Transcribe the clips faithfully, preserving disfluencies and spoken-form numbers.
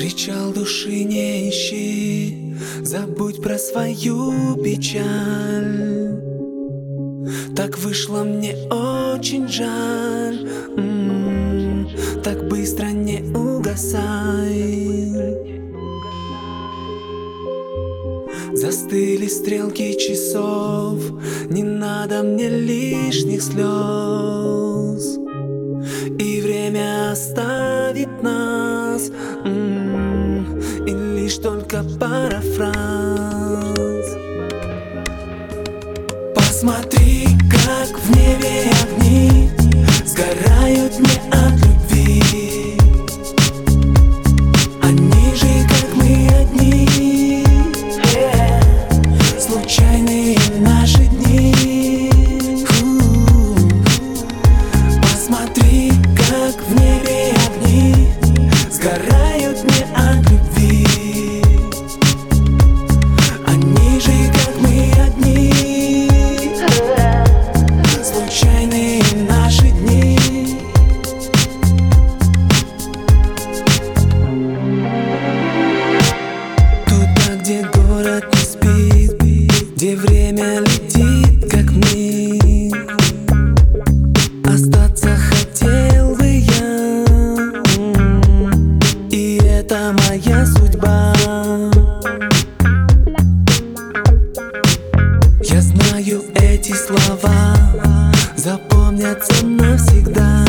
Причал души не ищи, забудь про свою печаль. Так вышло, мне очень жаль. М-м, так быстро не угасай. Застыли стрелки часов, не надо мне лишних слез. И время оставит нас, м-м, и лишь только парафраз. Посмотри, как в небе огни сгорают не от любви. Они же, как мы одни, yeah. Случайные наши дни. Посмотри, как в небе огни сгорают не от любви. Они же, как мы одни, случайные наши дни. Туда, где город не спит, где время летит, как миг. Остаться хотел бы я, и это моя судьба. Я знаю, эти слова запомнятся навсегда.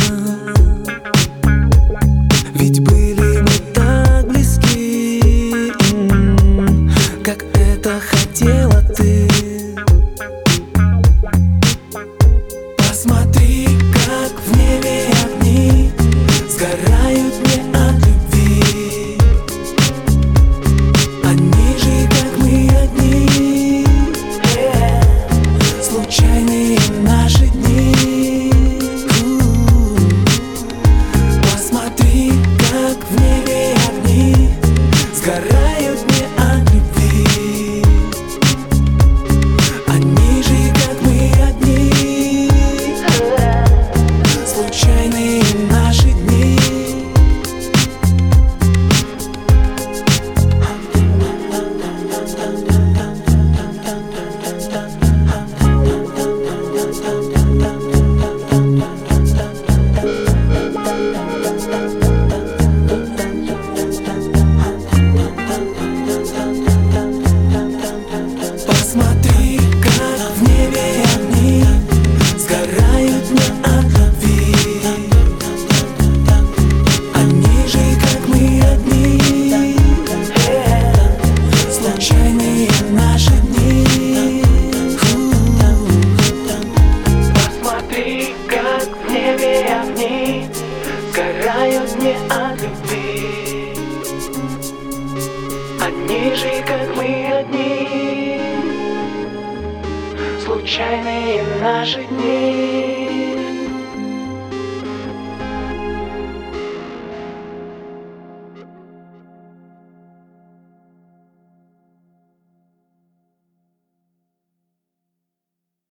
Ведь были мы так близки, как это хотела ты. Посмотри, как в небе огни сгорают не от любви. Они же, как мы одни, yeah. Случайные наши дни. Посмотри, как в небе огни сгорают не от любви. Они же, как мы одни, случайные наши дни. Посмотри, как в небе огни сгорают не от любви. Они же, как мы одни, yeah. Случайные наши дни. Посмотри, как в небе огни сгорают не от любви. Они же, как мы одни, случайные наши дни.